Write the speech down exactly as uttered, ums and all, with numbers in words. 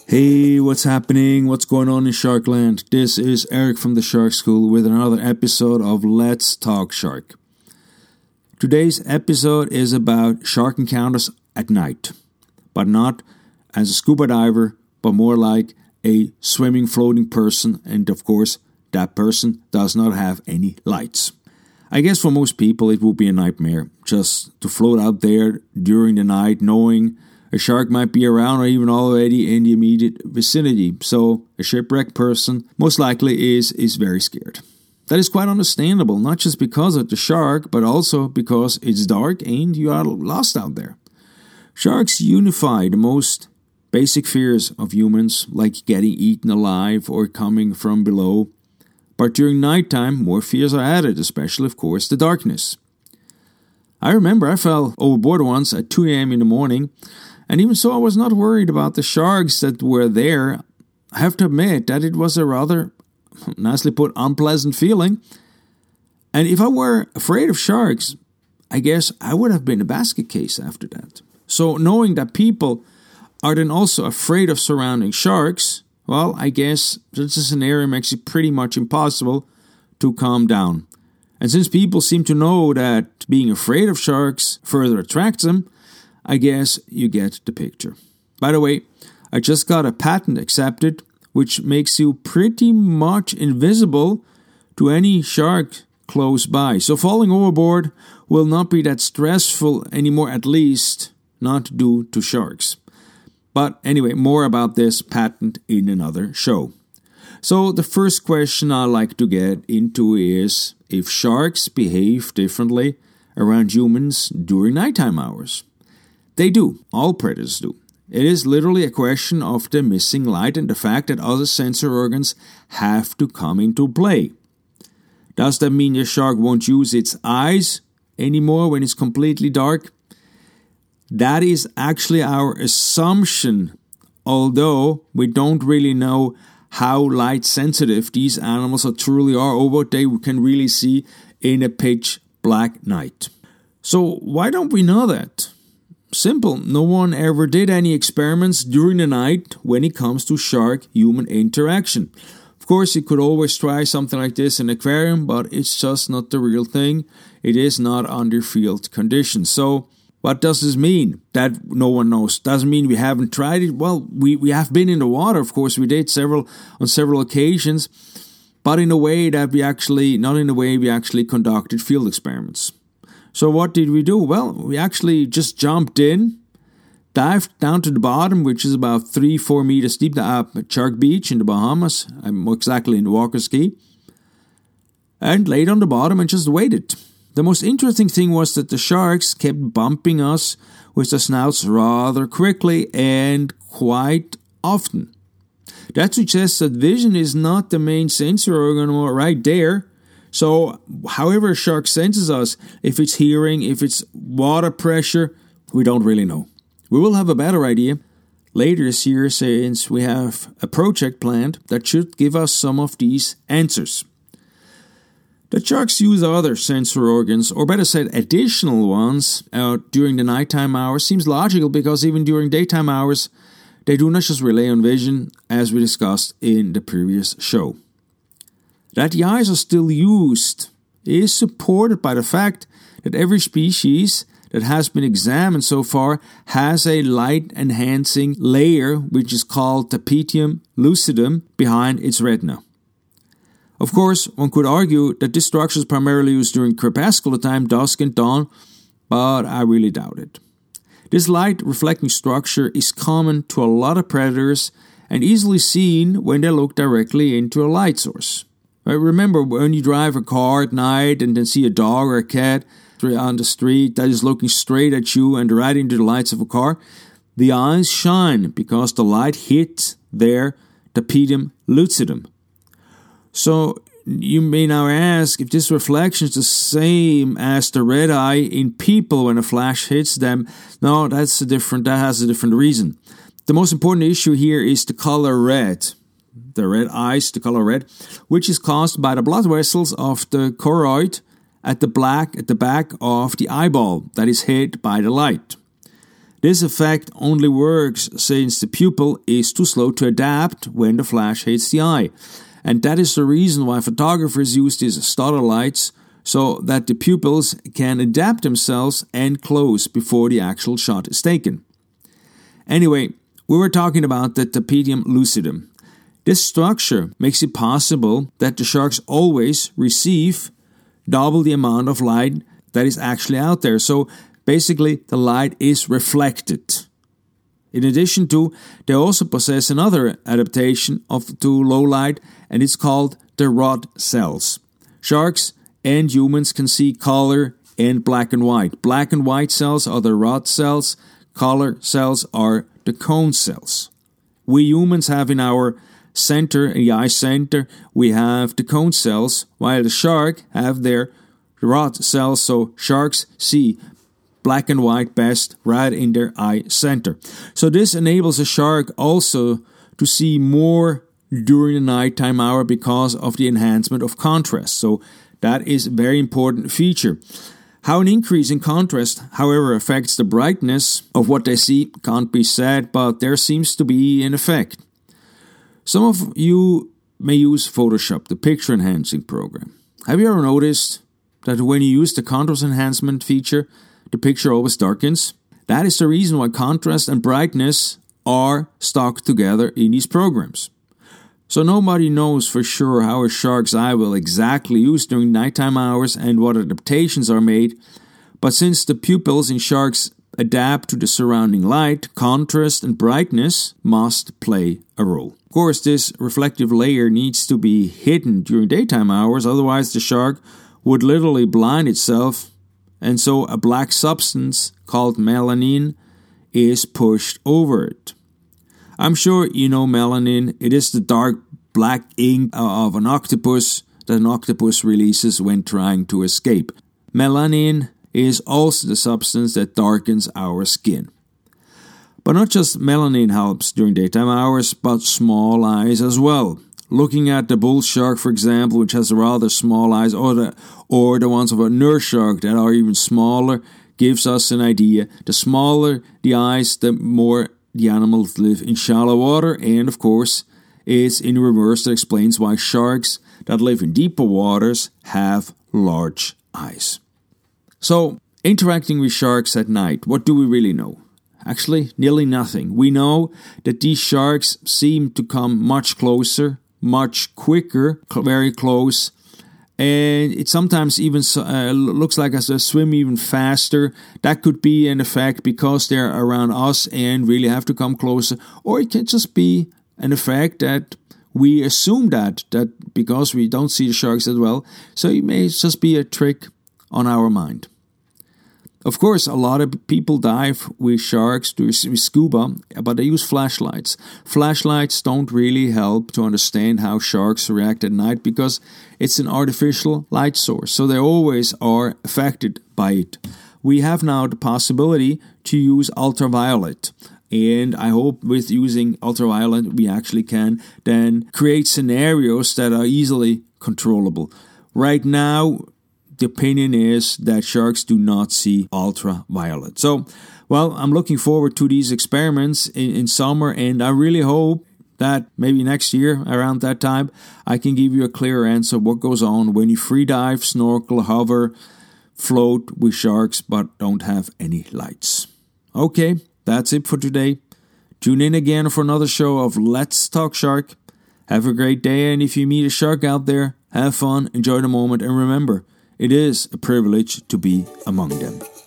Hey, what's happening? What's going on in Sharkland? This is Eric from the Shark School with another episode of Let's Talk Shark. Today's episode is about shark encounters at night, but not as a scuba diver, but more like a swimming, floating person, and of course, that person does not have any lights. I guess for most people it would be a nightmare just to float out there during the night knowing a shark might be around or even already in the immediate vicinity, so a shipwrecked person most likely is, is very scared. That is quite understandable, not just because of the shark, but also because it's dark and you are lost out there. Sharks unify the most basic fears of humans, like getting eaten alive or coming from below. But during nighttime, more fears are added, especially, of course, the darkness. I remember I fell overboard once at two a.m. in the morning, and even so I was not worried about the sharks that were there. I have to admit that it was a rather, nicely put, unpleasant feeling. And if I were afraid of sharks, I guess I would have been a basket case after that. So knowing that people are then also afraid of surrounding sharks, well, I guess such a scenario makes it pretty much impossible to calm down. And since people seem to know that being afraid of sharks further attracts them, I guess you get the picture. By the way, I just got a patent accepted, which makes you pretty much invisible to any shark close by. So falling overboard will not be that stressful anymore, at least not due to sharks. But anyway, more about this patent in another show. So the first question I like to get into is if sharks behave differently around humans during nighttime hours. They do. All predators do. It is literally a question of the missing light and the fact that other sensory organs have to come into play. Does that mean the shark won't use its eyes anymore when it's completely dark? That is actually our assumption, although we don't really know how light sensitive these animals are truly are or what they can really see in a pitch black night. So why don't we know that? Simple, no one ever did any experiments during the night when it comes to shark-human interaction. Of course, you could always try something like this in an aquarium, but it's just not the real thing. It is not under field conditions. So, what does this mean? That no one knows. Doesn't mean we haven't tried it. Well, we, we have been in the water, of course, we did several on several occasions, but in a way that we actually, not in a way we actually conducted field experiments. So what did we do? Well, we actually just jumped in, dived down to the bottom, which is about three, four meters deep, up at Shark Beach in the Bahamas. I'm exactly in Walker's Key. And laid on the bottom and just waited. The most interesting thing was that the sharks kept bumping us with their snouts rather quickly and quite often. That suggests that vision is not the main sensory organ right there. So, however a shark senses us, if it's hearing, if it's water pressure, we don't really know. We will have a better idea later this year since we have a project planned that should give us some of these answers. That sharks use other sensory organs, or better said, additional ones, uh, during the nighttime hours seems logical because even during daytime hours, they do not just rely on vision, as we discussed in the previous show. That the eyes are still used is supported by the fact that every species that has been examined so far has a light-enhancing layer which is called tapetum lucidum behind its retina. Of course, one could argue that this structure is primarily used during crepuscular time, dusk and dawn, but I really doubt it. This light-reflecting structure is common to a lot of predators and easily seen when they look directly into a light source. Remember when you drive a car at night and then see a dog or a cat on the street that is looking straight at you and right into the lights of a car, the eyes shine because the light hits their tapetum lucidum. So you may now ask if this reflection is the same as the red eye in people when a flash hits them. No, that's a different. That has a different reason. The most important issue here is the color red. The red eyes, the color red, which is caused by the blood vessels of the choroid at the black at the back of the eyeball that is hit by the light. This effect only works since the pupil is too slow to adapt when the flash hits the eye. And that is the reason why photographers use these stutter lights, so that the pupils can adapt themselves and close before the actual shot is taken. Anyway, we were talking about the tapetum lucidum. This structure makes it possible that the sharks always receive double the amount of light that is actually out there. So basically, the light is reflected. In addition to, they also possess another adaptation of to low light, and it's called the rod cells. Sharks and humans can see color and black and white. Black and white cells are the rod cells. Color cells are the cone cells. We humans have in our center, in the eye center, we have the cone cells, while the shark have their rod cells. So sharks see black and white best right in their eye center. So this enables a shark also to see more during the nighttime hour because of the enhancement of contrast. So that is a very important feature. How an increase in contrast, however, affects the brightness of what they see can't be said, but there seems to be an effect. Some of you may use Photoshop, the picture enhancing program. Have you ever noticed that when you use the contrast enhancement feature, the picture always darkens? That is the reason why contrast and brightness are stuck together in these programs. So nobody knows for sure how a shark's eye will exactly use during nighttime hours and what adaptations are made, but since the pupils in sharks adapt to the surrounding light, contrast and brightness must play a role. Of course, this reflective layer needs to be hidden during daytime hours, otherwise the shark would literally blind itself, and so a black substance called melanin is pushed over it. I'm sure you know melanin. It is the dark black ink of an octopus that an octopus releases when trying to escape. Melanin is also the substance that darkens our skin. But not just melanin helps during daytime hours, but small eyes as well. Looking at the bull shark, for example, which has rather small eyes, or the, or the ones of a nurse shark that are even smaller, gives us an idea. The smaller the eyes, the more the animals live in shallow water, and of course, it's in reverse that explains why sharks that live in deeper waters have large eyes. So, interacting with sharks at night, what do we really know? Actually, nearly nothing. We know that these sharks seem to come much closer, much quicker, very close, and it sometimes even uh, looks like as they swim even faster. That could be an effect because they're around us and really have to come closer, or it can just be an effect that we assume that that because we don't see the sharks as well, so it may just be a trick on our mind. Of course, a lot of people dive with sharks, do with scuba, but they use flashlights. Flashlights don't really help to understand how sharks react at night because it's an artificial light source, so they always are affected by it. We have now the possibility to use ultraviolet, and I hope with using ultraviolet we actually can then create scenarios that are easily controllable. Right now, the opinion is that sharks do not see ultraviolet. So, well, I'm looking forward to these experiments in, in summer, and I really hope that maybe next year, around that time, I can give you a clearer answer what goes on when you free dive, snorkel, hover, float with sharks, but don't have any lights. Okay, that's it for today. Tune in again for another show of Let's Talk Shark. Have a great day, and if you meet a shark out there, have fun, enjoy the moment, and remember, it is a privilege to be among them.